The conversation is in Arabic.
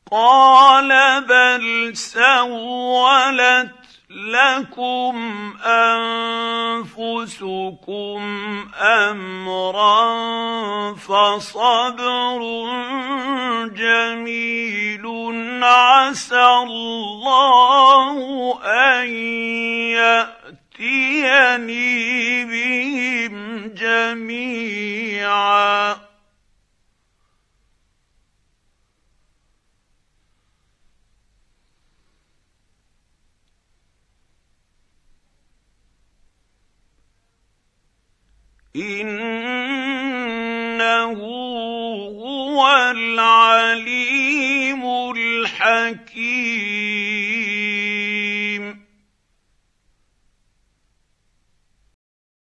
قال بل سولت لكم انفسكم امرا فصبر جميل عسى الله ان ياتيني بهم جميعا إنه هو العزيز